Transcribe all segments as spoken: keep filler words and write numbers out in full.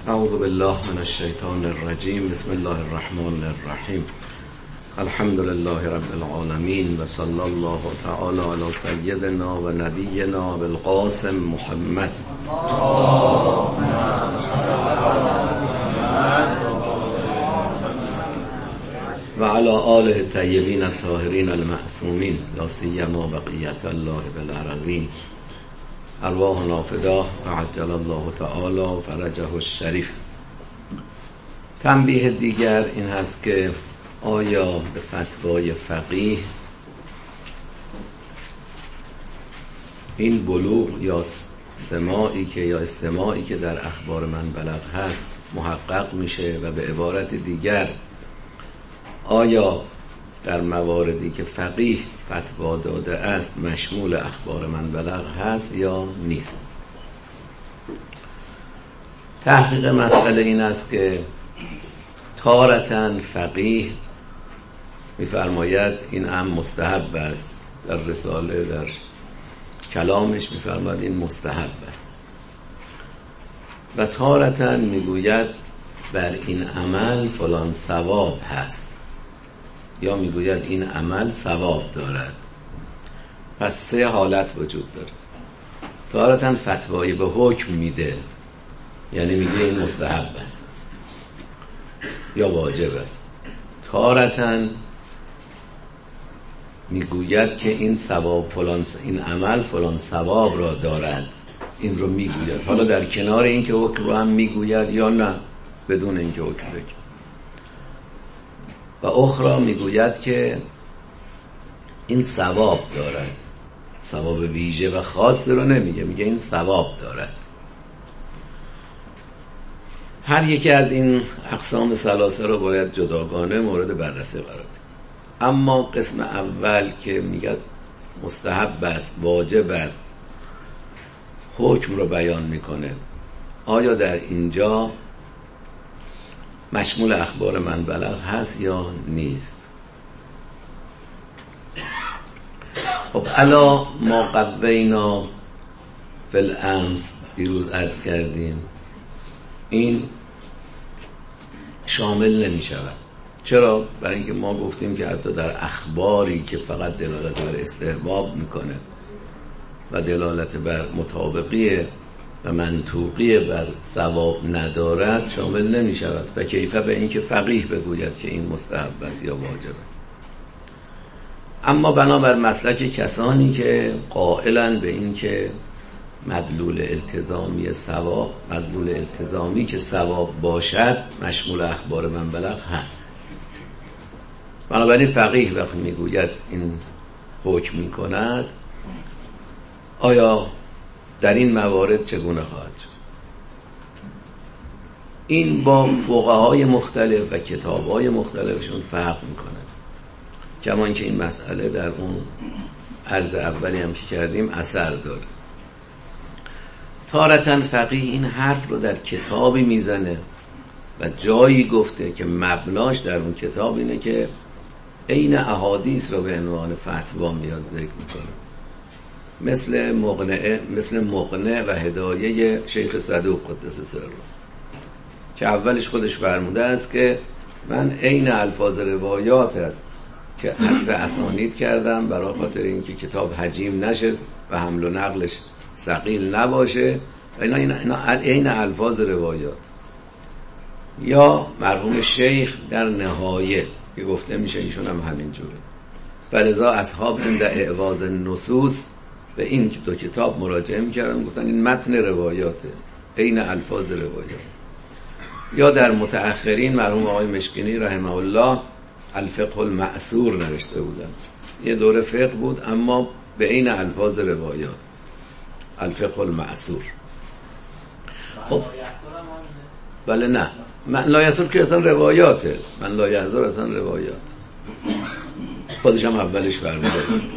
اعوذ بالله من الشیطان الرجیم. بسم الله الرحمن الرحیم. الحمد لله رب العالمین و صلی الله تعالی علی سیدنا و نبینا بالقاسم محمد و علی آله الطیبین الطاهرین المعصومین لا سیما بقیة الله بالعربین. ارواحنا فداه و عجل الله تعالی فرجه الشریف. تنبیه دیگر این هست که آیا به فتوای فقیه این بلوغ یا سماعی که یا استماعی که در اخبار من بلغ هست محقق میشه و به عبارت دیگر آیا در مواردی که فقیه فتوا داده است مشمول اخبار من بلغ هست یا نیست؟ تحقیق مسئله این است که تارةً فقیه میفرماید این هم مستحب است، در رساله در کلامش میفرماید این مستحب است، و تارةً میگوید بر این عمل فلان ثواب هست، یا میگوید این عمل ثواب دارد. پس سه حالت وجود داره. تارةً فتوایی به حکم میده، یعنی میگه این مستحب است یا واجب است. تارةً میگوید که این ثواب فلان این عمل فلان ثواب را دارد، این رو میگوید، حالا در کنار این که حکم رو هم میگوید یا نه بدون این که حکم بگه. و اخرى میگوید که این ثواب دارد، ثواب ویژه و خاص رو نمیگه، میگه این ثواب دارد. هر یکی از این اقسام ثلاثه رو باید جداگانه مورد بررسی قرار دید. اما قسم اول که میگه مستحب است، واجب است، حکم رو بیان میکنه، آیا در اینجا مشمول اخبار من بلغ هست یا نیست؟ خب الا ما قوینا فی الامس دیروز عرض کردیم این شامل نمی شود. چرا؟ برای اینکه ما گفتیم که حتی در اخباری که فقط دلالت بر استحباب میکنه و دلالت بر مطابقی و منطوقی بر ثواب ندارد شامل نمی شود، و کیفه به این که فقیه بگوید که این مستحب است یا واجب است. اما بنابر مسلک کسانی که قائلن به این که مدلول التزامی ثواب، مدلول التزامی که ثواب باشد مشمول اخبار من بلغ هست، بنابراین فقیه وقتی میگوید این حکم میکند، آیا در این موارد چگونه خواهد شد؟ این با فقهای مختلف و کتابهای مختلفشون فرق میکنه، کما اینکه این مسئله در اون عرض اولی هم که کردیم اثر داره. تارةً فقیه این حرف رو در کتابی میزنه و جایی گفته که مبناش در اون کتاب اینه که عین احادیث رو به عنوان فتوا میاد ذکر میکنه، مثل مقنعه مثل مقنع و هدایه شیخ صدوق قدس سره، که اولش خودش فرموده است که من عین الفاظ روایات است که حذف اسانید کردم برای خاطر اینکه کتاب حجیم نشه و حمل و نقلش ثقیل نباشه، و اینا اینا عین الفاظ روایات. یا مرحوم شیخ در نهایه که گفته میشه ایشون هم همین جوره. فلذا اصحاب عند اعواز النصوص به این دو کتاب مراجعه میکردن، گفتن این متن روایاته، عین الفاظ روایات. یا در متأخرین مرحوم آقای مشکینی رحمه الله الفقه المأثور نوشته بودن، یه دوره فقه بود اما به عین الفاظ روایات، الفقه المأثور. خب بله نه، من لا یحضر که اصلا روایاته، من لا یحضر اصلا روایات، خودش هم اولش فرموده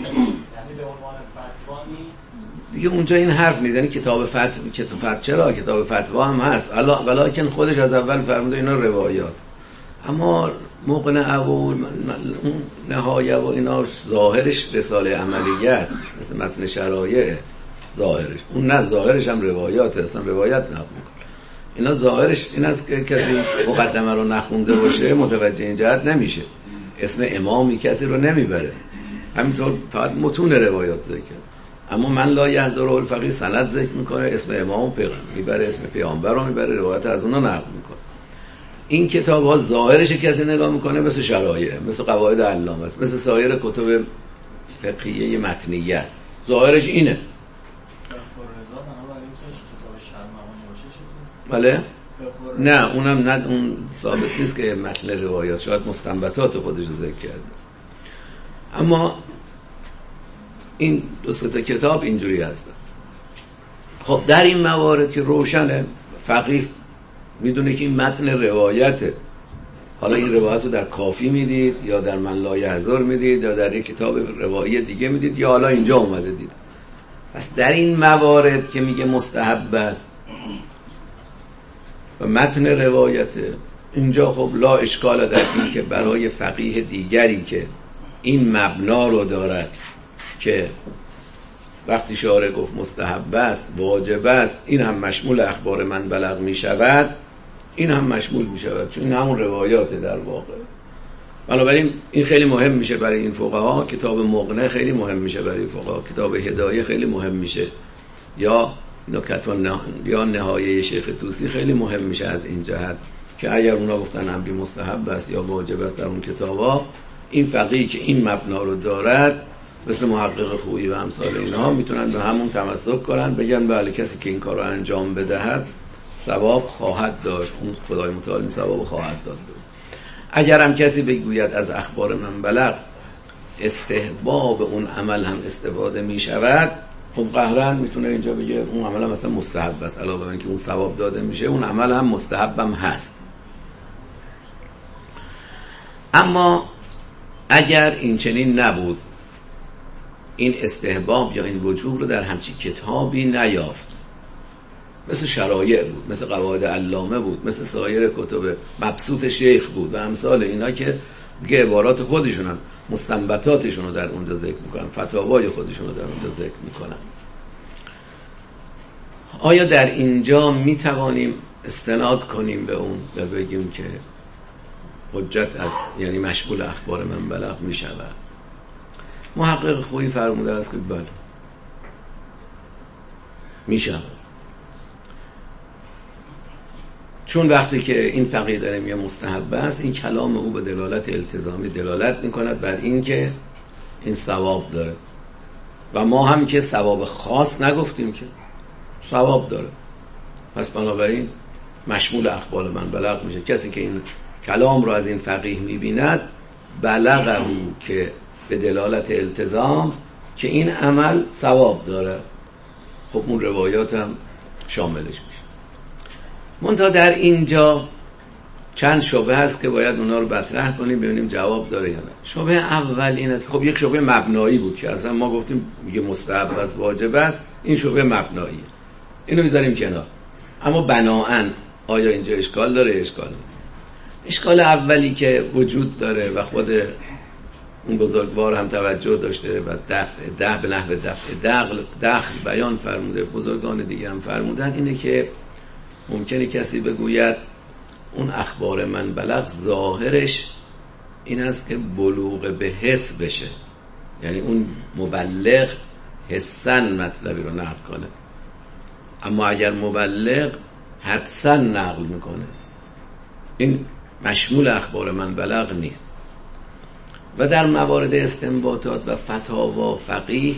دیگه. اونجا این حرف میزنی کتاب فتوا، کتاب فتوا چرا کتاب فتوا هم هست، ولیکن خودش از اول فرموده اینا روایات. اما مقنعه و نهایه و اینا ظاهرش رساله عملیه است، مثل متن شرایع ظاهرش، اون نه ظاهرش هم روایات، اصلا روایت نقل میکنه. اینا ظاهرش این است که کسی مقدمه رو نخونده باشه متوجه این جهت نمیشه، اسم امامی کسی رو نمیبره، همینطور فقط متون روایات ذکر. اما من لا یحضر الفقیه سند ذکر میکنه، اسم امام پیغمبر میبره، اسم پیامبر رو میبره، روایت از اونا نقل میکنه. این کتاب ها ظاهرش کسی نگاه میکنه مثل شرایع، مثل قواعد علامه است، مثل سایر کتب فقهیه متنیه است، ظاهرش اینه. بله؟ نه اونم نه، اون ثابت نیست که متن روایات، شاید مستنبطات خودش رو ذکر کرده. اما این دو سه تا کتاب اینجوری هستن. خب در این موارد که روشنه، فقیه میدونه که این متن روایته، حالا این روایت رو در کافی میدید یا در من لا یحضر میدید یا در یک کتاب روایی دیگه میدید یا حالا اینجا اومده دید. پس در این موارد که میگه مستحب است و متن روایته، اینجا خب لا اشکال در این که برای فقیه دیگری که این مبنا رو دارد که وقتی شارع گفت مستحب است، واجب است، این هم مشمول اخبار من بلغ می شود، این هم مشمول می شود، چون این همون روایاته در واقع. بنابراین این خیلی مهم میشه برای این فقها. کتاب مغنی خیلی مهم میشه برای فقها، کتاب هدایه خیلی مهم میشه، یا نکت و نه... یا نهایه شیخ طوسی خیلی مهم میشه از این جهت که اگر اونا گفتن امری مستحب است یا واجب است در اون کتابا، این فقیه که این مبنا رو دارد مثل محقق خویی و امثال اینها میتونن به همون تمسک کنن، بگن بله کسی که این کار رو انجام بدهد ثواب خواهد داشت، اون خدای متعال این ثواب خواهد داد. اگر هم کسی بگوید از اخبار من بلغ استحباب اون عمل هم استفاده میشود، خب قهرن میتونه اینجا بگه اون عمل هم مثلا مستحب است، علاوه بر اینکه اون ثواب داده میشه اون عمل هم مستحب هم هست. اما اگر این چنین نبود، این استحباب یا این وجوب رو در همچین کتابی نیافت، مثل شرایع بود، مثل قواعد علامه بود، مثل سایر کتب مبسوط شیخ بود و امثال اینا که دیگه عبارات خودشون هم مستنبطاتشون رو در اونجا ذکر میکنن، فتاوای خودشون رو در اونجا ذکر میکنن، آیا در اینجا میتوانیم استناد کنیم به اون و بگیم که حجت است، یعنی مشغول اخبار من بلغ میشود؟ محقق خویی فرموده است که بله میشود، چون وقتی که این فقیه داره میگه مستحب است، این کلام او به دلالت التزامی دلالت میکند بر این که این ثواب داره و ما هم که ثواب خاص نگفتیم که ثواب داره، پس بنابراین مشمول اخبار من بلغ میشه. کسی که این کلام رو از این فقیه میبیند بلغه که به دلالت التزام که این عمل ثواب داره، خب اون روایات هم شاملش میشه. منتها در اینجا چند شبهه هست که باید اونا رو مطرح کنیم ببینیم جواب داره یا نه. شبهه اول اینه، خب یک شبهه مبنایی بود که اصلا ما گفتیم میگه مستحب است واجب است، این شبهه مبناییه، اینو میذاریم کنار. اما بناءً آیا اینجا اشکال داره؟ اشکال داره. اشکال اولی که وجود داره و خود اون بزرگوار هم توجه داشته و دفع ده به نحو دفع دخل دخل بیان فرموده، بزرگان دیگه هم فرمودن، اینه که ممکنه کسی بگوید اون اخبار من بلغ ظاهرش این است که بلوغ به حس بشه، یعنی اون مبلغ حسن مطلبی رو نقل کنه، اما اگر مبلغ حدسن نقل میکنه این مشمول اخبار من بلغ نیست. و در موارد استنباطات و فتاوا فقیه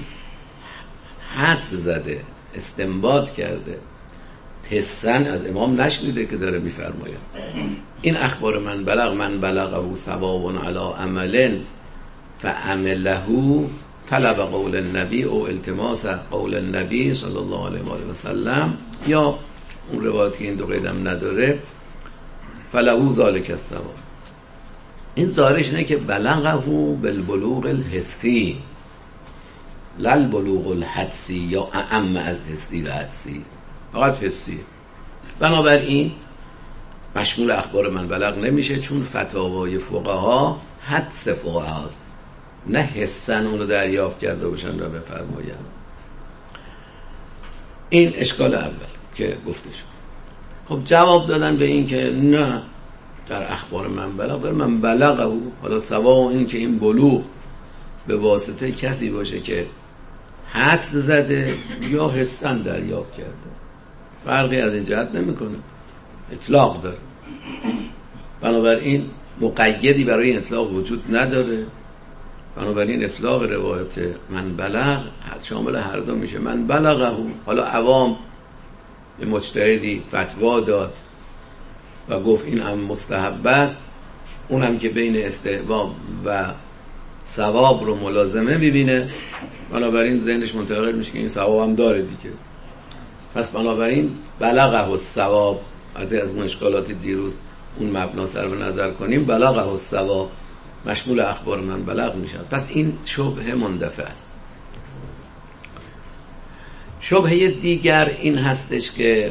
حدس زده، استنباط کرده، حسن از امام نشنیده که داره میفرماید این اخبار من بلغ من بلغه ثواب علی عمل فعمله طلب قول النبی او التماس قول النبی صلی الله علیه و آله و سلم، یا اون روایتی این دو قیدم نداره فلهو ذالک الثواب. این ظاهرش اینه که بلغه بالبلوغ الحسی لا البلوغ الحدسی یا اعم از حسی و حدسی، فقط حسی. بنابراین مشمول اخبار من بلغ نمیشه، چون فتاوای فقها حدس فقهاست، نه حسن اونو دریافت کرده باشن را بفرماین. این اشکال اول که گفته شد. خب جواب دادن به این که نه، در اخبار من بلغ من بلغه، حالا سوا این که این بلوغ به واسطه کسی باشه که حدس زده یا حسن دریافت کرده، فرقی از این جهت نمیکنه، اطلاق داره. بنابراین مقیدی برای اطلاق وجود نداره. بنابراین اطلاق روایت من بلغ شامل هر دو میشه. من بلغه، حالا عوام یه مجتهدی فتوا داد و گفت این هم مستحب است، اونم که بین استحباب و ثواب رو ملازمه ببینه، بنابراین ذهنش منتقل میشه که این ثواب هم داره دیگه. پس بنابراین بلغه الثواب، از از اون اشکالات دیروز اون مبنا صرف نظر کنیم، بلغه الثواب مشمول اخبار من بلغ میشه. پس این شبهه مندفع است. شبهه دیگر این هستش که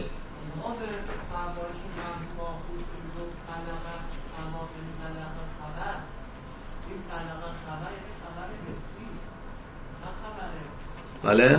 بله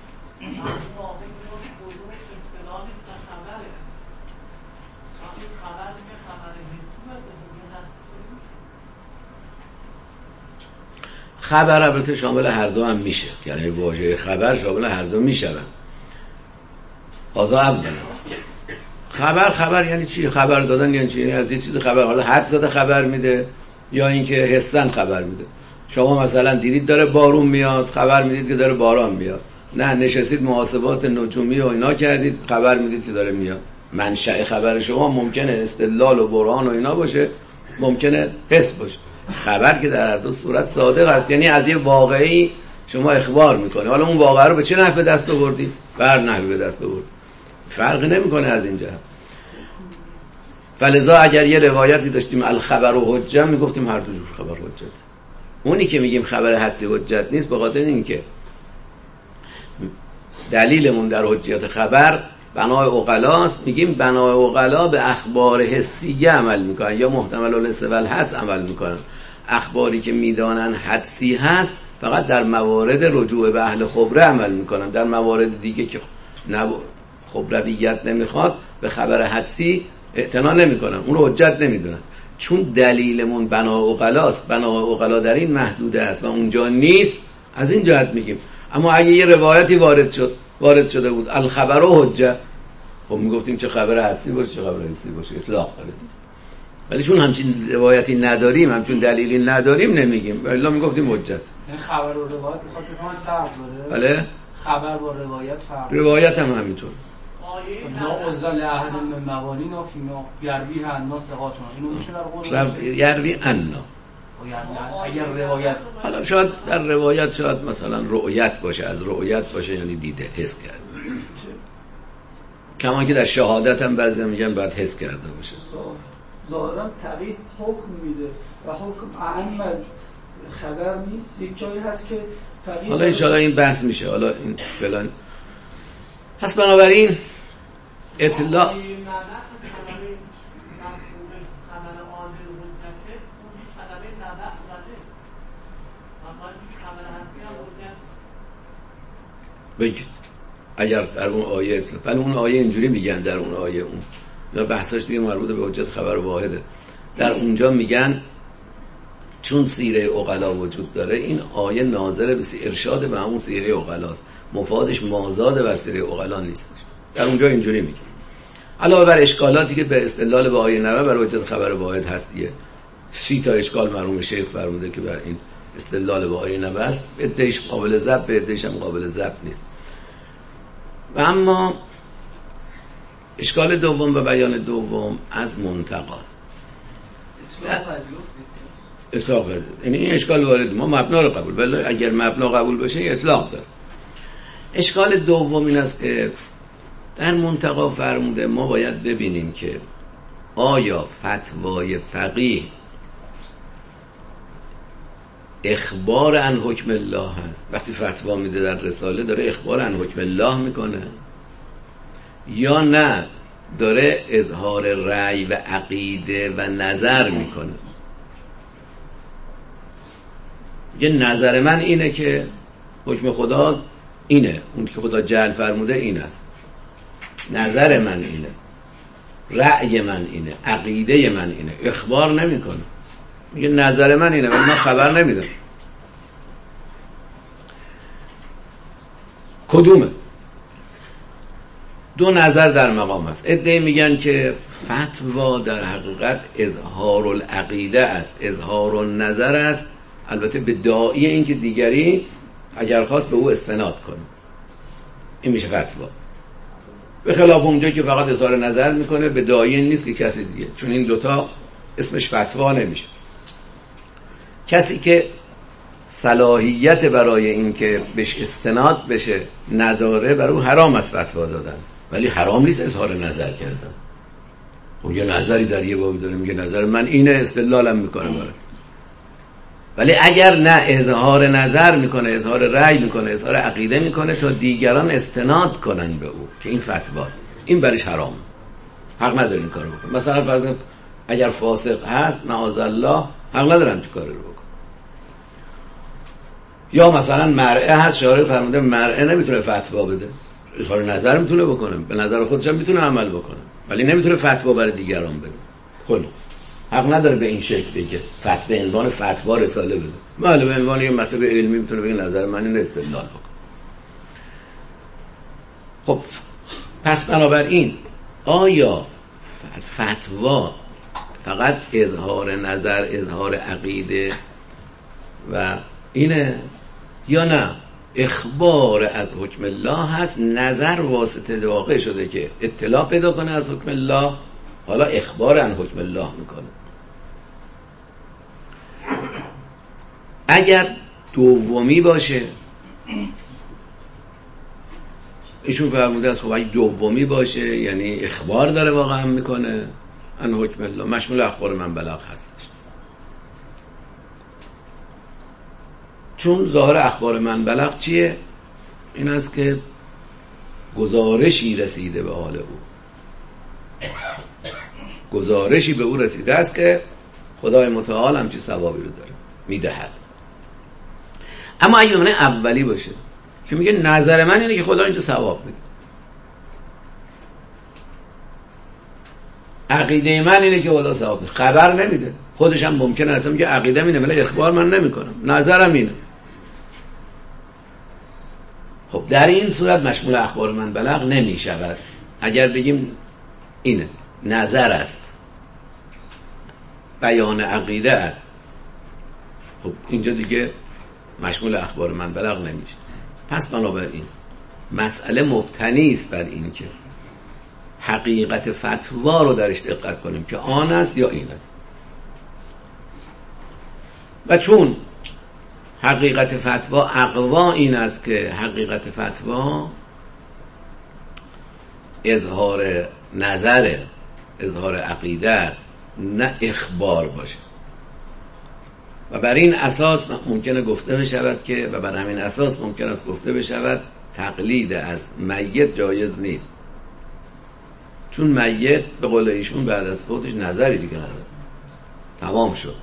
خبر البته شامل هر دو هم میشه، یعنی واژه خبر شامل هر دو میشون. آزا اول است. خبر خبر یعنی چی؟ خبر دادن یعنی چی؟ یعنی از یه چیز خبر، حالا حد زده خبر میده یا اینکه حسن خبر میده. شما مثلا دیدید داره بارون میاد، خبر میدید که داره باران میاد. نه، نشستید محاسبات نجومی و اینا کردید، خبر میدید که داره میاد. منشأ خبر شما ممکنه استدلال و برهان و اینا باشه، ممکنه حس باشه. خبر که در هر دو صورت صادق است، یعنی از یه واقعی شما اخبار میکنه. حالا اون واقعه رو به چه نحو به دست آوردی؟ بر نحو به دست آورد، فرق نمیکنه از اینجا. فلذا اگر یه روایتی داشتیم الخبر و حجت، میگفتیم هر دو جور خبر حجت. اونی که میگیم خبر حدسی حجت نیست، به خاطر اینکه دلیلمون در حجیت خبر بنای عقلاست. میگیم بنای عقلا به اخبار حسیه عمل میکنن یا محتمل الحس و الحدس عمل میکنن. اخباری که میدانن حدسی هست فقط در موارد رجوع به اهل خبره عمل میکنن، در موارد دیگه که خبرویت نمیخواد به خبر حدسی اعتنا نمیکنن، اون رو حجت نمیدونن. چون دلیلمون بنای عقلاست، بنای عقلا در این محدوده است و اونجا نیست، از این جهت میگیم. اما اگه یه روایتی وارد شد وارد شده بود الخبر و حجت، خب میگفتیم چه خبر حدسی باشه چه خبر حدسی باشه، اطلاق داره. ولی چون همچین روایتی نداریم، همچون دلیلی نداریم، نمیگیم، ولی میگفتیم حجت. این خبر و روایت میخواد بفهمن فرق داره. بله، خبر با روایت فرق. روایت هم همینطور. نا ازل احد من موالین فیما یروی انا ثقاتون، اینو میشه در قول یروی انا. اگر روایت، حالا شاید در روایت شاید مثلا رؤیت باشه، از رؤیت باشه یعنی دیده، حس کرده. کما که در شهادت هم بعضی میگن باید حس کرده باشه. ظاهرا تقیید حکم میده و حکم اعم خبر نیست. یک جایی هست که تقیید، حالا انشاءالله این بحث میشه، حالا این فلان پس بنابراین اطلاع بگید اگر در اون آیه، ولی اون آیه اینجوری میگن، در اون آیه اون نه بحثاش دیگه مربوط به حجت خبر واحده. در اونجا میگن چون سیره عقلا وجود داره، این آیه ناظر به ارشاد به همون سیره عقلاست، مفادش مازاد بر سیره عقلا نیست. در اونجا اینجوری میگه. علاوه بر اشکالاتی که به استدلال به آیه نوه بر حجت خبر واحد هست، دیگه سی تا اشکال مرحوم شیخ فرموده که بر این استدلال به آیه نوه است، به عده‌اش قابل ضبط، به عده‌اش هم قابل ضبط نیست. و اما اشکال دوم و بیان دوم از منتقاست. اطلاق پذیر، یعنی این اشکال وارد، ما مبنا رو قبول، ولی اگر مبنا قبول باشه اطلاق داره. اشکال دوم این است که در منتقا فرموده ما باید ببینیم که آیا فتوای فقیه اخبار عن حکم الله هست؟ وقتی فتوا میده در رساله داره اخبار عن حکم الله میکنه، یا نه داره اظهار رأی و عقیده و نظر میکنه؟ یه نظر من اینه که حکم خدا اینه، اون که خدا جعل فرموده این است، نظر من اینه. رأی من اینه، عقیده من اینه، اخبار نمیکنه، میگه نظر من اینه ولی من خبر نمیدم. کدومه؟ دو نظر در مقام است. عده‌ای میگن که فتوا در حقیقت اظهار العقیده است، اظهار النظر است، البته به داعی این که دیگری اگر خواست به او استناد کنه، این میشه فتوا. به خلاف اونجا که فقط اظهار نظر میکنه به داعی نیست که کسی دیگه، چون این دوتا اسمش فتوا نمیشه. کسی که صلاحیت برای این که بهش استناد بشه نداره، برای اون حرام است فتوا دادن، ولی حرام نیست اظهار نظر کردن. اون یه نظری در یه بابی داره میگه نظر من اینه، استدلالم میکنه برای. ولی اگر نه اظهار نظر میکنه، اظهار رأی میکنه، اظهار عقیده میکنه تا دیگران استناد کنن به او که این فتواست، این برش حرام، حق نداره این کارو بکنه. مثلا فرض اگر فاسق هست معاذالله حق نداره همچین کاری رو بکنه. یا مثلا مرعه هست، شارع فرموده مرعه نمیتونه فتوا بده، اظهار نظر میتونه بکنه، به نظر خودش هم میتونه عمل بکنه، ولی نمیتونه فتوا برای دیگران بده. خب حق نداره به این شکل بگه فتوا به عنوان فتوا رساله بده. بله به عنوان یه مطلب علمی میتونه بگه نظر من اینه، استدلال بکنه. خب پس بنابراین آیا فتوا فقط اظهار نظر، اظهار عقیده و اینه یا نه اخبار از حکم الله هست؟ نظر واسطه واقع شده که اطلاع پیدا کنه از حکم الله، حالا اخبار عن حکم الله میکنه. اگر دومی باشه، ایشون فرموده است خب اگه دومی باشه یعنی اخبار داره واقعا میکنه عن حکم الله، مشمول اخبار من بلغ هستش. چون ظاهر اخبار من بلغ چیه؟ این است که گزارشی رسیده به حال او، گزارشی به او رسیده است که خدای متعال همچی ثوابی رو داره میدهد. اما اگه من اولی باشه که میگه نظر من اینه که خدا اینجا ثواب میده، عقیده من اینه که خدا ثواب میده، خبر نمیده، خودش هم ممکنه اصلا میگه عقیده اینه ولی اخبار من نمیکنم، نظرم اینه. خب در این صورت مشمول اخبار من بلغ نمیشود. اگر بگیم اینه نظر است، بیان عقیده است، خب اینجا دیگه مشمول اخبار من بلغ نمیشه. پس بنابراین مسئله مبتنی است بر این که حقیقت فتوا رو درش دقت کنیم که آن است یا این است. و چون حقیقت فتوا اقوا این است که حقیقت فتوا اظهار نظر، اظهار عقیده است، نه اخبار باشه. و بر این اساس ممکنه گفته بشود که و بر همین اساس ممکن است گفته بشود تقلید از میت جایز نیست، چون میت به قول ایشون بعد از فوتش نظری دیگه نداره، تمام شد،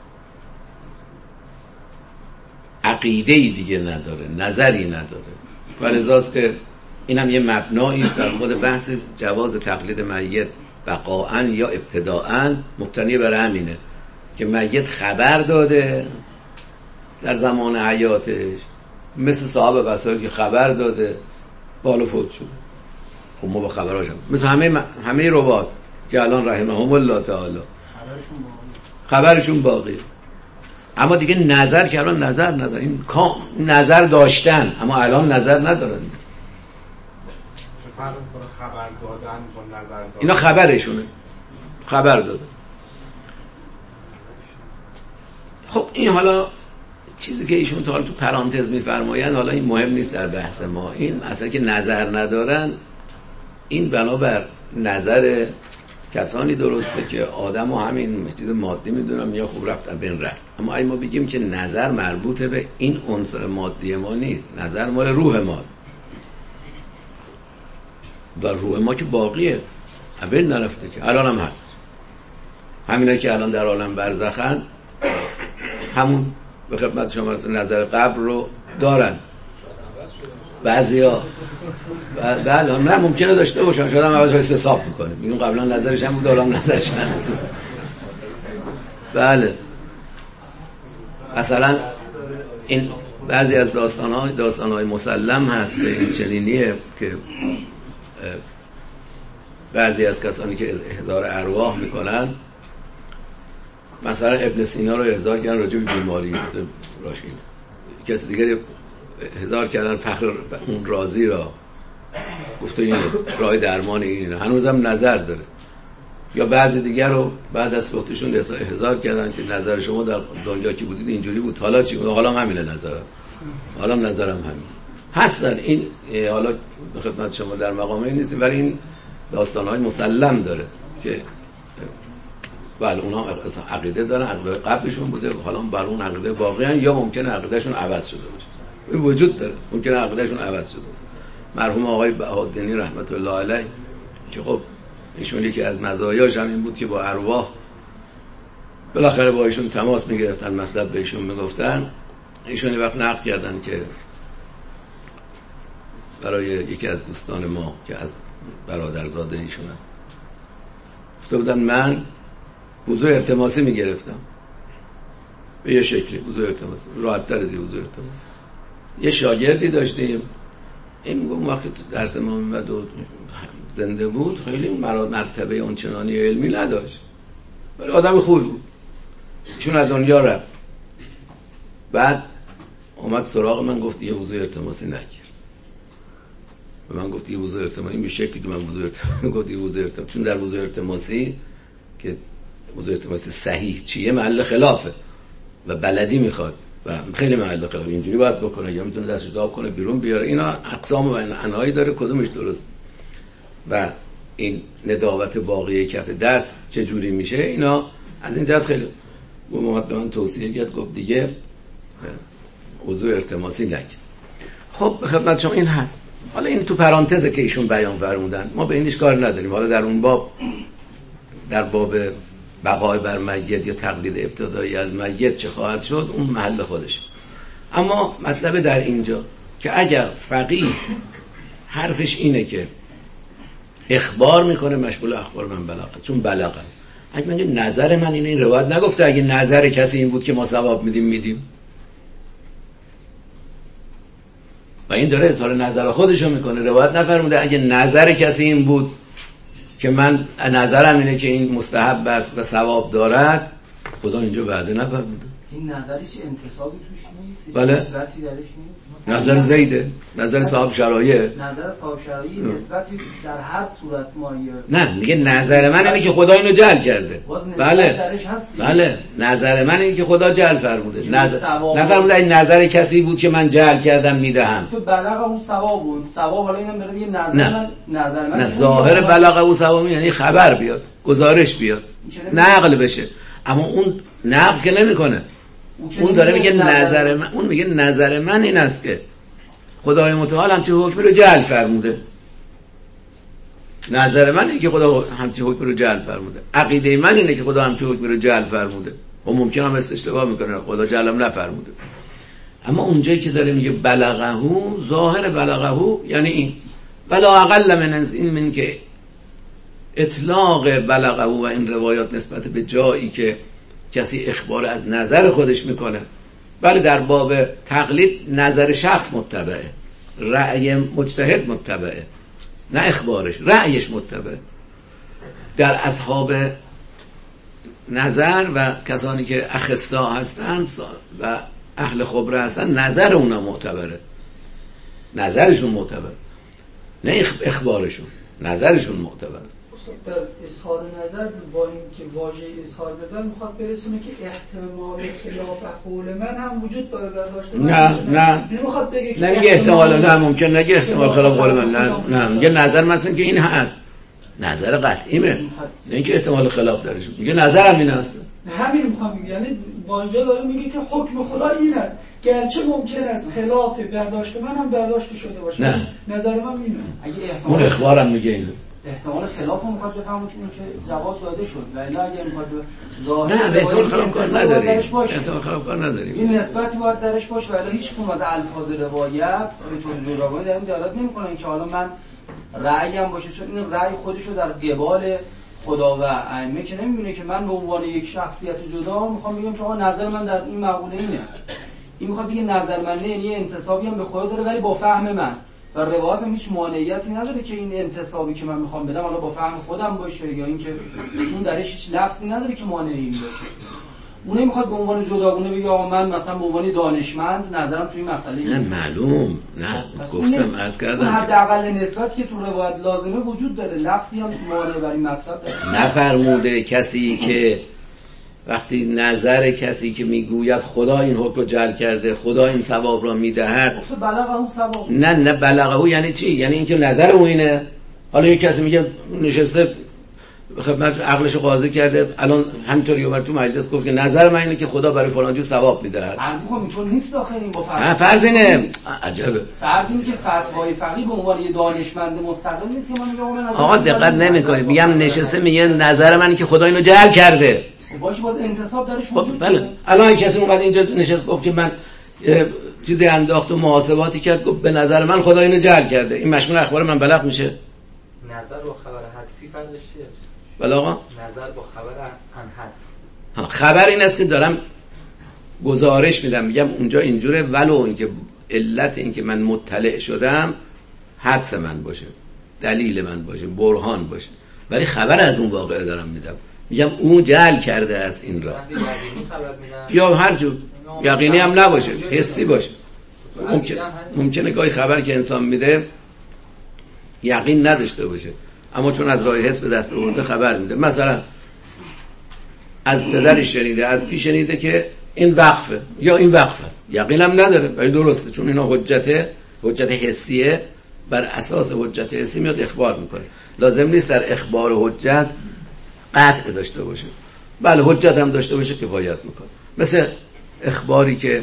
عقیده‌ای دیگه نداره، نظری نداره. ولذاست که اینم یه مبنایی است در خود بحث جواز تقلید میت بقاءً یا ابتداءً، مبتنی بر همینه که میت خبر داده در زمان حیاتش، مثل صاحب وصایل که خبر داده بالا فوت شد. خب ما با خبراش هم مثل همه همه روات که الان رحمهم الله تعالی خبرشون باقیه، اما دیگه نظر که الان نظر ندارن. این نظر داشتن اما الان نظر ندارن. فرق کنه خبر دادن با نظر دادن؟ اینا خبرشونه، خبر دادن. خب این حالا چیزی که ایشون تا حالا تو پرانتز میفرمایند، حالا این مهم نیست در بحث ما. این اصلا که نظر ندارن، این بنابر نظر کسانی درسته که آدم و همین چیز مادی میدونم یا خوب رفت بین رفت. اما اگه ما بگیم که نظر مربوطه به این عنصر مادی ما نیست، نظر مال روح ما و روح ما که باقیه، اول نرفته که الان هم هست. همینا که الان در عالم برزخن همون به خدمت شما رسول نظر قبر رو دارن. بعضیا بله نه ممکنه داشته باشن، شاید هم عوض حساب میکنه، اینو قبلا نظرش هم بود حالا نظرش نبود. بله مثلا این بعضی از داستان‌های داستان‌های مسلم هست که این چنینیه که بعضی از کسانی که احضار ارواح میکنن، مثلا ابن سینا رو احضار کردن راجع به بیماری راشین، کسی دیگری احضار کردن فخر اون رازی را، گفته این راه درمان اینه، هنوزم نظر داره. یا بعضی دیگر رو بعد از فوتشون احضار کردن که نظر شما در دنیا که بودید اینجوری بود، حالا چی بود؟ حالا همینه نظرم، حالا نظرم همین هستن. این حالا به خدمت شما در مقامه نیستیم، ولی این داستان‌های مسلم داره که بله اونا عقیده دارن، عقیده قبلشون بوده، حالا بر اون عقیده باقی هستن، یا ممکنه عقیدهشون عوض شده باشه، این وجود داره، ممکنه عقیدهشون عوض شده. مرحوم آقای بهادینی رحمت الله علیه که خب ایشون یکی از مزایاش هم این بود که با ارواح بالاخره با ایشون تماس میگرفتن، مطلب بهشون میگفتن. ایشون وقت نقل کردن که برای یکی از دوستان ما که از برادرزاده ایشون است گفته بودن من وضوء التماسی میگرفتم به یه شکلی، وضوء التماسی راحت تر دی وضوء التماسی. یه شاگردی داشتیم، این اون وقت تو درس ما اومد و زنده بود، خیلی مرتبه اون چنانی علمی نداشت ولی آدم خوبی بود. ایشون از دنیا رفت، بعد اومد سراغ من گفت یه وضوء التماسی نکر. و من گفت یه وضوء التماسی این به شکلی که من وضوء التماسی گفت یه وضوء التماسی، چون در وضوء التماسی که وضوء التماسی صحیح چیه محل خلافه و بلدی میخواد و خیلی محل خلاف، اینجوری باید بکنه یا میتونه دستش داب کنه بیرون بیاره، اینا اقسام و انواعی داره، کدومش درست و این نداوت باقی کف دست چه جوری میشه، اینا از این جهت خیلی محمد به من توصیه کرد، گفت دیگه وضوء التماسی نکن. خب به خدمت شما این هست. حالا این تو پرانتزه که ایشون بیان فرمودن، ما به اینش کار نداریم. حالا در اون باب، در باب بقای بر میت یا تقلید ابتدایی از میت چه خواهد شد، اون محل خودش. اما مطلب در اینجا که اگر فقیه حرفش اینه که اخبار میکنه مشمول اخبار من بلاغه، چون بلاغه، اگه من نظر من اینه، این روایت نگفته اگه نظر کسی این بود که ما ثواب میدیم میدیم، و این داره اظهار نظر خودشو میکنه. روایت نفرموده اگه نظر کسی این بود که من نظرم اینه که این مستحب است و ثواب دارد، خدا اینجا وعده نفرموده. این نظرش انتصابی توش نیست؟ بله. نسبتی درش نیست؟ نظر زیده، نظر صاحب شرایع، نظر صاحب شرایع نسبتی در هر صورت مایه. نه میگه نظر من اینه که خدا اینو جعل کرده. بله بله نظر من اینه که خدا جعل فرموده. نظر نفرموده این نظر کسی بود که من جعل کردم میدهم. تو بلغه اون ثواب بود. ثواب حالا اینم داره میگه نظر من نظر من. نه ظاهر بلغه او ثواب یعنی خبر بیاد، گزارش بیاد، نقل بشه. اما اون نقل که نمیکنه. اون داره میگه نظر من، اون میگه نظر من این است که خدای متعال همچه حکمی رو جعل فرموده. نظر من اینه که خدا همچه حکمی رو جعل فرموده. عقیده من اینه که خدا همچه حکمی رو جعل فرموده. و ممکن هم اشتباه میکنه، خدا جعلم نفرموده. اما اونجایی که داره میگه بلغهو، ظاهر بلغهو یعنی این ولا اقل من این من که اطلاق بلغهو و این روایات نسبت به جایی که کسی اخبار از نظر خودش میکنه. بله در باب تقلید نظر شخص متبعه، رأی مجتهد متبعه، نه اخبارش، رأیش متبعه. در اصحاب نظر و کسانی که اخصا هستن و اهل خبره هستن نظر اونا معتبره، نظرشون معتبر، نه اخبارشون، نظرشون معتبر. در اظهار نظر با این که واژه اظهار نظر میخواد برسونه که احتمال خلاف قول من هم وجود داره در داشته من. نه نه نمیخواد بگه که نمیگه احتمال، نه ممکن نگه احتمال خلاف قول من، نه نه میگه نظر مثلا که این هست، نظر قطعیمه، نه اینکه احتمال خلاف درش، میگه نظرم این هست. همین میخوام بگم، یعنی با اینجا داره میگه که حکم خدا این است، گرچه ممکن است خلاف برداشت من هم برداشت شده باشه. نه نظر من اینه. اگه احتمال اون اخبارم میگه اینه. احتمال خلاف رو میخواد بفهمه که این که جواب داده شد و الا اگر میخواد ظاهر نه به احتمال خلاف کار نداریم احتمال خلاف کار نداریم این نسبتی باید درش باشه و الا هیچ کدوم از الفاظ روایت به طور جداگانه در این دلالت نمیکنه که حالا من رأیم باشه، چون این رأی خودش رو در قبال خدا و ائمه که نمیبینه که من به عنوان یک شخصیت جدا میخوام بگم که آقا نظر من در این مقوله اینه. این میخواد بگه نظر من نه، یعنی انتسابی هم به خدا داره ولی با فهم من و روایت هم هیچ مانعیتی نداره که این انتسابی که من میخوام بدم حالا با فهم خودم باشه یا اینکه اون درش هیچ لفظی نداره که مانعی این باشه. اون میخواد به عنوان جداگونه بگه آقا من مثلا به عنوان دانشمند نظرم توی این مسئله نه معلوم نه گفتم عرض کردم حداقل نسبت که تو روایت لازمه وجود داره، لفظی هم مانع بر این مطلب داره. نفرموده کسی که وقتی نظر کسی که میگوید خدا این حکم رو جعل کرده، خدا این ثواب را میدهد، بلغه اون ثواب نه نه بلغه یعنی چی؟ یعنی اینکه نظر او اینه. حالا یک کسی میگه نشسته خدمت عقلش رو قاضی کرده الان همینطوری اومد تو مجلس گفت که نظر من اینه که خدا برای فلان جو ثواب میدهد. عرض می‌کنم اینطور نیست داخل این با فرض فرض اینه عجبه فرض اینه که فتوای فقیه به عنوان یه دانشمند مستقل نیست که من میگم من آقا دقت نمی‌کنید میگم نشسته میگه نظر من اینه که خدا اینو جعل کرده. باشه باید انتصاب درش وجود بله داره. الان کسی اومد اینجا نشست گفت که من چیزی انداخت و محاسباتی کرد گفت به نظر من خدا اینو جعل کرده، این مشمول اخبار من بلغ میشه؟ نظر با خبر حدسی فرقش چیه؟ بله آقا نظر با خبر عن حدس. ها خبر این است که دارم گزارش میدم میگم اونجا اینجوره ولو اینکه علت اینکه من مطلع شدم حدس من باشه، دلیل من باشه، برهان باشه، ولی خبر از اون واقعه دارم میدم میگم اون جعل کرده است این را یا هر جور یقینی هم نباشه حسی باشه. ممکن ممکنه گاهی خبر که انسان میده یقین نداشته باشه اما چون از راه حس به دست آورده خبر میده. مثلا از پدرش شنیده از کی شنیده که این وقفه یا این وقف است، یقین هم نداره ولی درسته چون اینا حجته حجت حسیه، بر اساس حجت حسی میاد اخبار میکنه. لازم نیست در اخبار حجت قطع داشته باشه، بله حجت هم داشته باشه کفایت میکنه. مثل اخباری که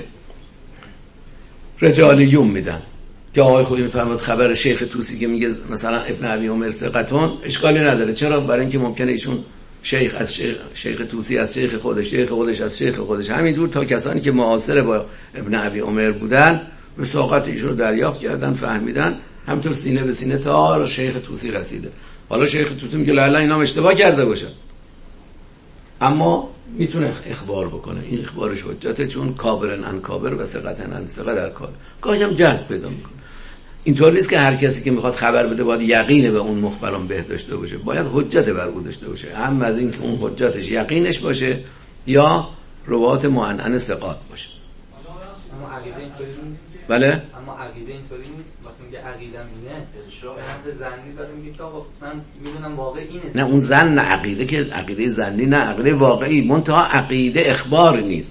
رجالیون میدن که آقای خودی میفرماد خبر شیخ توسی که میگه مثلا ابن ابی عمر ثقتون اشکالی نداره. چرا؟ برای اینکه ممکنه ایشون شیخ از شیخ, شیخ توسی از شیخ خودش، شیخ خودش از شیخ خودش، همینجور تا کسانی که معاصر با ابن ابی عمر بودن وثاقت ایشون رو دریافت کردن فهمیدن، همینطور سینه به سینه تا شیخ توسی رسیده. حالا شیخ توسی میگه لالا اینا اشتباه کرده باشه اما میتونه اخبار بکنه، این اخبارش حجته چون کابرن ان کابر و ثقتن ان ثقه در کار گاهی هم جذب پیدا میکنه. اینطور نیست که هر کسی که میخواد خبر بده باید یقین به اون مخبران به داشته باشه، باید حجت بر او داشته باشه، هم از این که اون حجتش یقینش باشه یا روایت معنعن ثقات باشه. اما عقیده اینطوری نیست. بله اما عقیده اینطوری نیست. وقتی میگه عقیدم اینه به حد زنی داره میگه که آقا من میدونم واقع اینه. نه اون زن عقیده که عقیده زنی نه، عقیده واقعی. منتها عقیده اخبار نیست.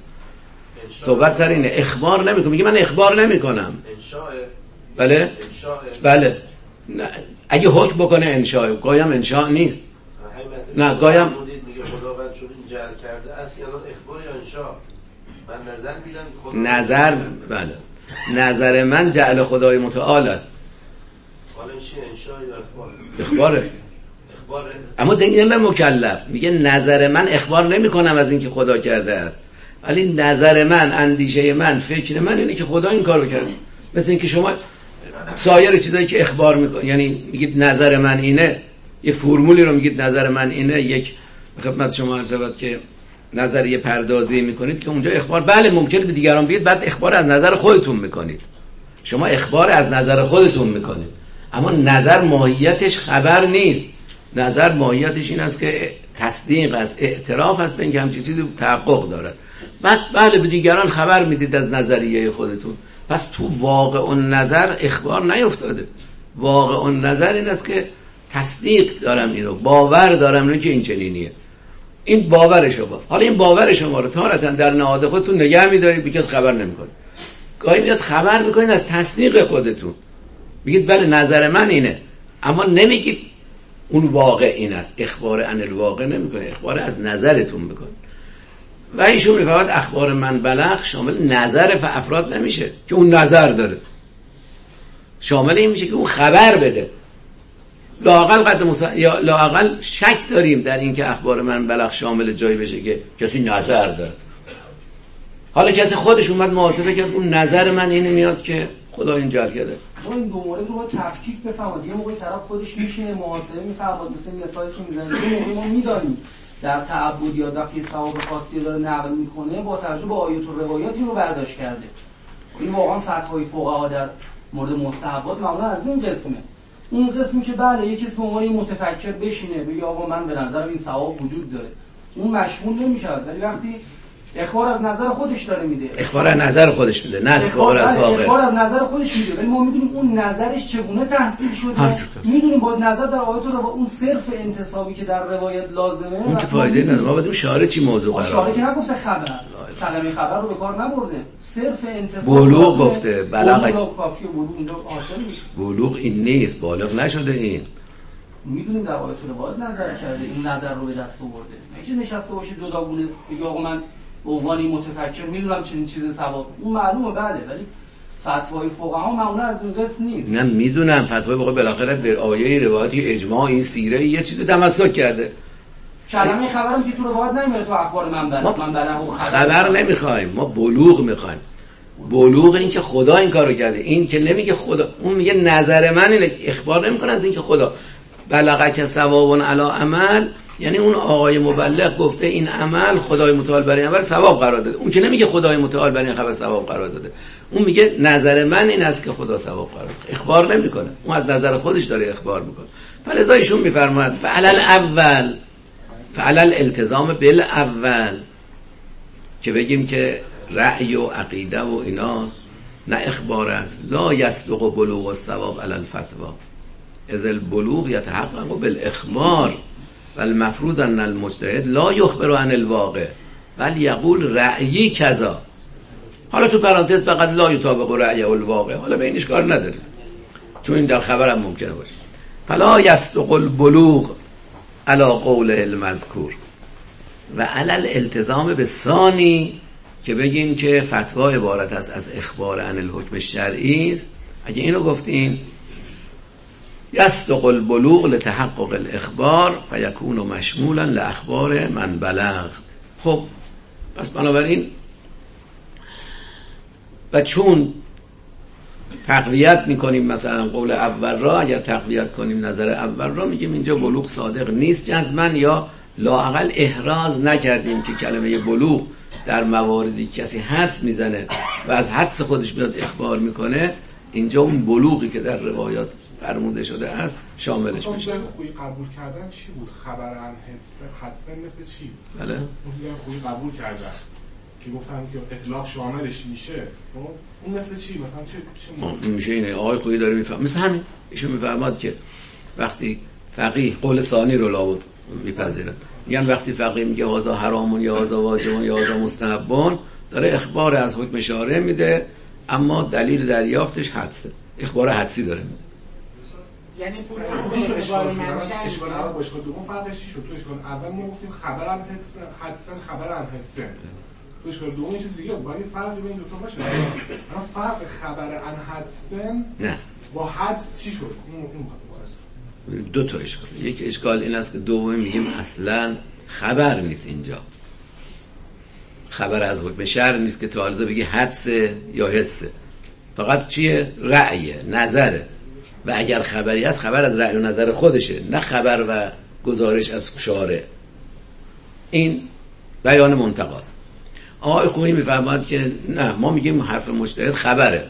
صحبت سر اینه، اخبار نمیکنه. میگه من اخبار نمیکنم. انشاء. بله بله نه. اگه حکم بکنه انشاء، گایم انشاء نیست. نه گایم میگه خداوند چون این جعل کرده است الان اخبار یا انشاء. من نظر میدم خدا نظر بله نظر من جعل خدای متعال است. حالا این چیه انشاء یا اخبار؟ اخباره. اخباره. اما دیگه به مکلف میگه نظر من اخبار نمیکنم از اینکه خدا کرده است، ولی نظر من، اندیشه من، فکر من اینه که خدا این کارو کرده. مثل اینکه شما سایر چیزایی که اخبار میکنید، یعنی میگید نظر من اینه، یه فرمولی رو میگید نظر من اینه، یک خدمت شما عرض شود که نظریه پردازی میکنید که اونجا اخبار بله ممکنه به دیگران بگید، بعد اخبار از نظر خودتون میکنید. شما اخبار از نظر خودتون میکنید اما نظر ماهیتش خبر نیست. نظر ماهیتش این است که تصدیق است، اعتراف است به اینکه همچین چیزی تحقق دارد. بعد بله به دیگران خبر میدید از نظریه خودتون. پس تو واقع اون نظر اخبار نیفتاده. واقع اون نظر این است که تصدیق دارم اینو، باور دارم اینو که این چنینیه. این باور شماست. حالا این باور شما رو تارتاً در نهاد خودتون نگه می‌دارید، بیکس خبر نمی‌کنید. گاهی میاد خبر می‌کنید از تصدیق خودتون. میگید بله نظر من اینه، اما نمیگید اون واقع این است. اخبار عن الواقع نمی‌کنید، اخبار از نظرتون می‌کنید. و ایشون می‌فرماید اخبار من بلغ شامل نظر افراد نمیشه که اون نظر داره. شامل این میشه که اون خبر بده. لااقل قد مص... یا لااقل شک داریم در این که اخبار من بلغ شامل جایی بشه که کسی نظر داره. حالا کسی خودش اومد محاسبه کرد اون نظر من اینه میاد که خدا این جل کرده. ما این دو مورد رو باید تفکیک بفهمید. یه موقعی طرف خودش میشینه محاسبه میفهمه، مثلا مثالی که میزنه یه موقعی ما میدانیم در تعبدیات وقتی ثواب خاصی داره نقل میکنه با توجه به آیات و روایات اینو برداشت کرده. این واقعا فتوای فقها در مورد مستحبات معمولا از این قسمه. اون قسمی که بله یکی به عنوان متفکر بشینه بگه آقا من به نظرم این ثواب وجود داره، اون مشمول نمیشه. ولی وقتی اخبار از نظر خودش داره میده، اخبار از نظر خودش میده، نه اخبار از واقع، اخبار از نظر خودش میده، ولی ما میدونیم اون نظرش چگونه تحصیل شده، میدونیم با نظر در آیات رو اون صرف انتسابی که در روایت لازمه اون که فایده نداره. ما بدیم شارع چی موضوع قرار شارع که نگفته خبر، کلمه خبر رو به کار نبرده، صرف انتساب بلوغ گفته. بلغ کافی بلوغ اینجا حاصل میشه. بلوغ این نیست، بالغ نشده. این میدونیم در آیات رو باید نظر کرده، این نظر رو به دست آورده. میشه نشسته باشه جداگونه بگه آقا من به عنوان متفکر میدونم چنین چیز ثواب، اون معلومه بله، ولی فتوای فقها معمولا از این قسم نیست. نه میدونم فتوای فقها بالاخره به آیه روایتی اجماع این سیره یه چیزی تمسک کرده. کلمه خبرم که تو روایت نمیاره تو اخبار منبع منبع و خبر نمیخوایم، ما بلوغ میخوایم. بلوغ این که خدا این کارو کرده، این که نمیگه خدا، اون میگه نظر من اینه، اخبار نمیکنه از این که خدا بلغک ثواب علی عمل، یعنی اون آقای مبلغ گفته این عمل خدای متعال برای این خبر ثواب قرار داده. اون که نمیگه خدای متعال برای این خبر ثواب قرار داده، اون میگه نظر من این است که خدا ثواب قرار داده. اخبار نمیکنه، اون از نظر خودش داره اخبار میکنه. فلذا ایشون میفرماید فعلل اول، فعلل التزام بالاول، که بگیم که رأی و عقیده و ایناست، نه اخبار است. لا یصدق بلوغ الثواب علی الفتوا اذ البلوغ یتحقق بالاخبار والمفروض ان المجتهد لا یخبر عن الواقع بل یقول رأیی کذا. حالا تو پرانتز فقط لا یطابق رأی الواقع، حالا به اینش کار نداریم چون این در خبرم ممکنه باشه. فلا یصدق البلوغ علی قول المذکور و علی الالتزام بالثانی، که بگیم که فتوا عبارت است از اخبار عن الحکم الشرعی است. اگه اینو گفتیم یصدق البلوغ لتحقق الاخبار فیکون مشمولا لاخبار من بلغ. خب پس بنابراین و چون تقویت میکنیم مثلا قول اول را، اگر تقویت کنیم نظر اول را، میگیم اینجا بلوغ صادق نیست جزما، یا لااقل احراز نکردیم که کلمه بلوغ در مواردی کسی حدس میزنه و از حدس خودش میاد اخبار میکنه، اینجا اون بلوغی که در روایات فرموده شده است شاملش میشه. اون خوبی قبول کردن چی بود؟ خبر عن حدسن مثل چی؟ بله اون خوبی قبول کردن که گفتم که اطلاق شاملش میشه، اون مثل چی؟ مثلا چه چه میشه؟ اینه آقای خوبی داره میفهم، مثل همین ایشون میفهماد که وقتی فقیه قول ثانی رو لابد میپذیرن، میگن وقتی فقیه میگه هذا حرامون یا هذا واجبون یا هذا مستحبون، داره اخبار از حکم شارع میده، اما دلیل دریافتش حدسه، اخبار حدسی داره میده. یعنی بلوغ اشکال منشأ اشکال اول با اشکال دوم فرقش چی شد؟ تو اشکال اول ما گفتیم خبرم حدسن خبرم حسن، تو اشکال دوم یه چیز دیگه بود، باید فرقی بین دو تا باشه. اما فرق خبر عن حدسن نه با حدس چی شد؟ این دو تا اشکال. یک اشکال این است که دومی میگیم اصلا خبر نیست، اینجا خبر از حکم شرع نیست که تو حالزا بگی حدسه یا حسه، فقط چیه؟ رأیه، نظره. و اگر خبری هست خبر از رأی و نظر خودشه، نه خبر و گزارش از شارع. این بیان منتقاست. آقای خویی میفهمد که نه، ما میگیم حرف مجتهد خبره،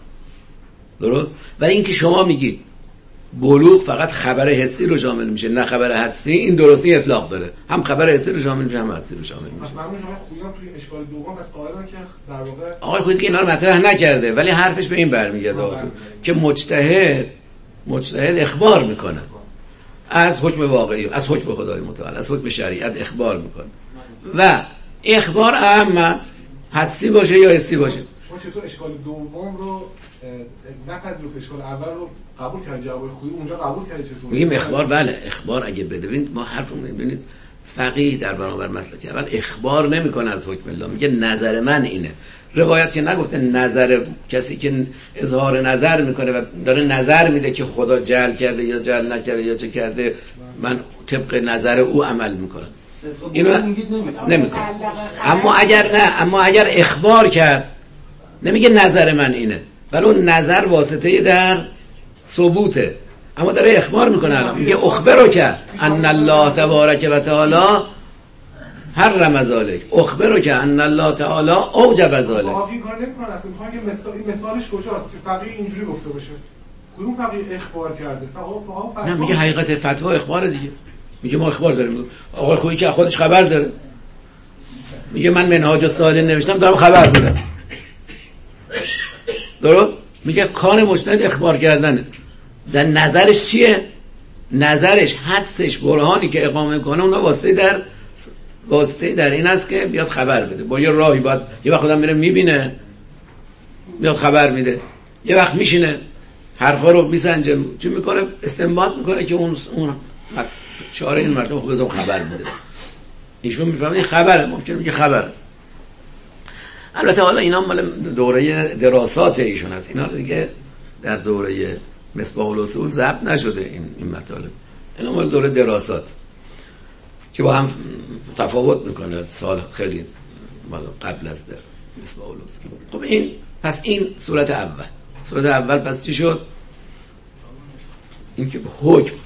درست؟ و این که شما میگید بلوغ فقط خبر حسی رو شامل میشه نه خبر حدسی، این درستی اطلاق داره، هم خبر حسی رو شامل میشه هم حدسی رو شامل میشه. پس معلومه شما خویی هم توی اشکال دوم بس قائلن که در واقع آقای خویی که اینا رو مطرح نکرده، ولی حرفش به این برمیگرده که مجتهد مجتهد اخبار میکنه از حکم واقعی، از حکم خدای متعال، از حکم شریعت اخبار میکنه و اخبار اهم حسی باشه یا حسی باشه. شما چطور اشکال دوم رو نپذیرفت، اشکال اول رو قبول کرد؟ جواب خویی اونجا قبول کرد. چطور میگیم اخبار؟ بله اخبار اگه بده، ببینید ما حرفمون ببینید فقیه در برابر مسلک اول اخبار نمیکنه از حکم الله، میگه نظر من اینه. روایت که نگفته نظر کسی که اظهار نظر میکنه و داره نظر میده که خدا جعل کرده یا جعل نکرده یا چه کرده، من طبق نظر او عمل میکنم، اینو نمیکنه. اما اگر نه اما اگر اخبار کرد نمیگه نظر من اینه، ولی اون نظر واسطه در ثبوته، اما داره اخبار میکنه. الان میگه اخبرو که ان الله تبارک و تعالی حرم ذلک، اخبرو که ان الله تعالی اوجب ذلک. فقیه کار نمیکنه اصلا، میخوان که مثال این مثالش کجاست که فقیه اینجوری گفته باشه؟ کدوم فقیه اخبار کرده؟ فقها فقها نه میگه حقیقت فتوا اخبار دیگه، میگه ما اخبار داریم. آقا خویی که خودش خبر داره، میگه من منهاج السالکین نوشتم دارم خبر میدم. درست؟ میگه کار مجتهد اخبار کردنه. در نظرش چیه؟ نظرش حدسش برهانی که اقامه کنه اونها واسطه در واسطه در این است که بیاد خبر بده. با یه راهی باید یه وقت آدم میره میبینه بیاد خبر میده، یه وقت میشینه حرفا رو میسنجه، چی میکنه؟ استنباط میکنه که اون اون چاره این مرتبه خب بزن خبر بده. ایشون میفهمه این خبره، ممکنه میگه خبر است. البته حالا اینا مال دوره دراسات ایشون هست، اینا دیگه در دوره مصباح الاصول ضبط نشده این این مطالب. اینا مال دوره دراسات که با هم تفاوت میکنه، سال خیلی مال قبل از در مصباح الاصول. خب این پس این صورت اول. صورت اول پس چی شد؟ این که به حکم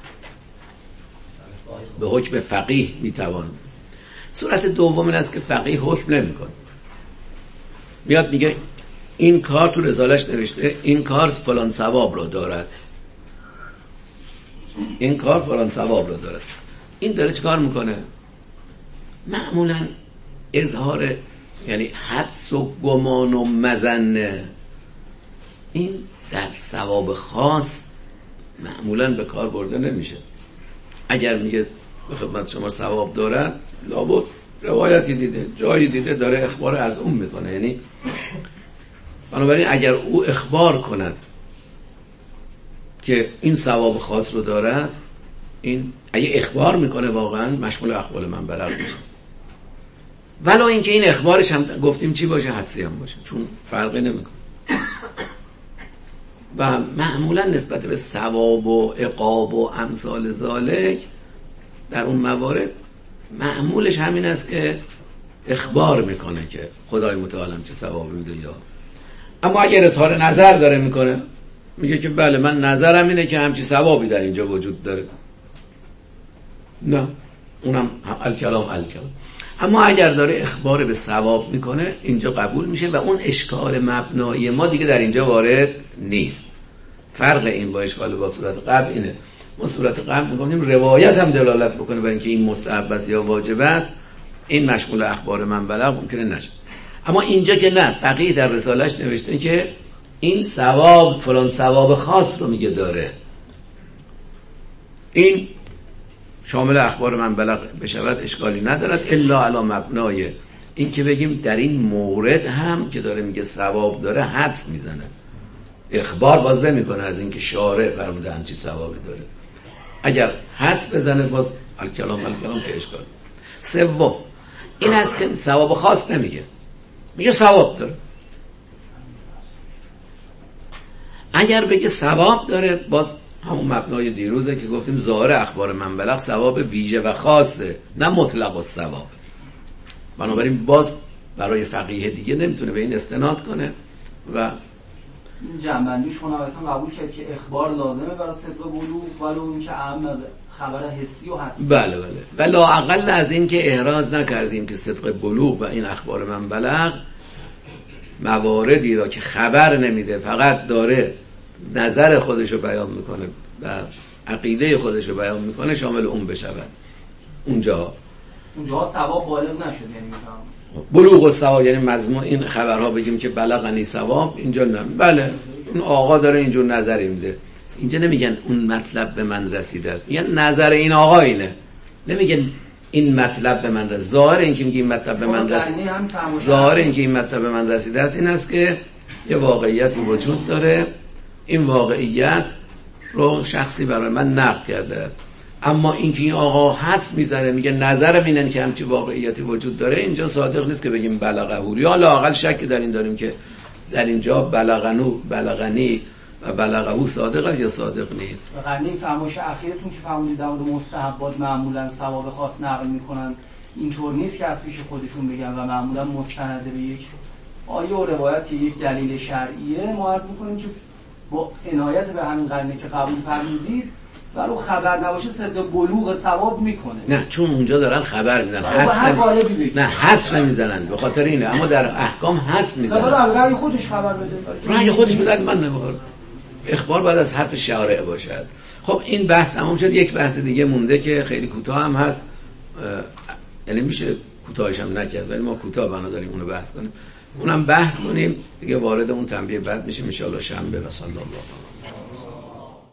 به حکم فقیه میتوان. صورت دوم این است که فقیه حکم نمیکنه، میاد میگه این کار تو رسالش نوشته این کار فلان ثواب رو دارد، این کار فلان ثواب رو دارد. این داره چیکار میکنه؟ معمولا اظهار، یعنی حدس و گمان و مظنه، این در ثواب خاص معمولا به کار برده نمیشه. اگر میگه به خدمت شما ثواب دارد، لابد روایتی دیده، جایی دیده، داره اخبار از اون میکنه. یعنی بنابراین اگر او اخبار کند که این ثواب خاص رو دارد، این اگه اخبار میکنه واقعا مشمول اقوال من بلغ میشه. ولو اینکه این اخبارش هم گفتیم چی باشه، حدسی هم باشه، چون فرقی نمیکنه. و معمولا نسبت به ثواب و عقاب و امثال ذالک در اون موارد معمولش همین است که اخبار میکنه که خدای متعال چه ثوابی میده. یا اما اگر اظهار نظر داره میکنه، میگه که بله من نظرم اینه که همچی ثوابی در اینجا وجود داره، نه اونم الکلام الکلام. اما اگر داره اخبار به ثواب میکنه، اینجا قبول میشه و اون اشکال مبنایی ما دیگه در اینجا وارد نیست. فرق این با اشکال با صورت قبل اینه. ما صورت قبل میگفتیم روایت هم دلالت بکنه بر اینکه این مستحب است یا واجب است، این مشمول اخبار من بلغ ممکنه نشه. اما اینجا که نه، فقیه در رسالش نوشته که این ثواب فلان ثواب خاص رو میگه داره، این شامل اخبار من بلغ بشود اشکالی ندارد، الا علی مبنای این که بگیم در این مورد هم که داره میگه ثواب داره حدس میزنه، اخبار باز نمیکنه از اینکه شارع فرموده همچی ثوابی داره. اگر حدس بزنه باز الکلام الکلام که اشکال. سوم این است که ثواب خاص نمیگه، میگه ثواب داره. اگر بگه ثواب داره، باز همون مبنای دیروزه که گفتیم ظاهر اخبار من بلغ ثواب ویژه و خاصه، نه مطلق الثواب. بنابراین باز برای فقیه دیگه نمیتونه به این استناد کنه و جنبندیش کنه. اصلا قبول کرد که اخبار لازمه برای صدق بلوغ، ولو اینکه اهم از خبر حسی و حدسی. بله بله. و لااقل از این که احراز نکردیم که صدق بلوغ و این اخبار من بلغ مواردی را که خبر نمیده، فقط داره نظر خودشو بیان میکنه و عقیده خودشو بیان میکنه، شامل اون بشود. اونجا اونجا ثواب بالغ نشد، یعنی میگم بلوغ و ثواب، یعنی مضمون این خبرها بگیم که بلغنی ثواب، اینجا نه. بله این آقا داره اینجور نظری میده، اینجا نمیگن اون مطلب به من رسیده است، میگن نظر این آقا اینه، نمیگن این مطلب به من رسیده. ظاهر این که میگه این مطلب به من رسیده، ظاهر این که این مطلب به من رسیده است این است که یه واقعیتی وجود داره، این واقعیت رو شخصی برای من نقل کرده است، اما اینکه این آقا حدس میزنه میگه نظرم اینه که همچی واقعیتی وجود داره، اینجا صادق نیست که بگیم بلغه، یا لااقل شک در این داریم که در اینجا بلغنو بلغنی و بلغه صادق یا صادق نیست. غنی فرمایش اخیرتون که فرمودید در مورد مستحبات معمولا ثواب خاص نقل میکنن، اینطور نیست که از پیش خودشون بگن و معمولا مستند به یک آیه و روایت یک دلیل شرعیه. ما عرض میکنیم که با عنایت به همین قرینه که قبول فرمودید ولو خبر نباشه صدق بلوغ ثواب میکنه. نه چون اونجا دارن خبر میدن، حدس نمی... نه حدس نمیزنن به خاطر اینه، اما در احکام حدس میزنن. صدق از رأی خودش خبر بده، رأی خودش بده. من نمیخوام اخبار بعد از حرف شارع باشد. خب این بحث تمام شد. یک بحث دیگه مونده که خیلی کوتاه هم هست، یعنی میشه کوتاهش هم نکرد ولی ما کوتاه بنا داریم اونو بحث کنیم، اونم بحث کنیم دیگه، وارد اون تنبیه بعد میشیم ان شاء الله شنبه. و صلی الله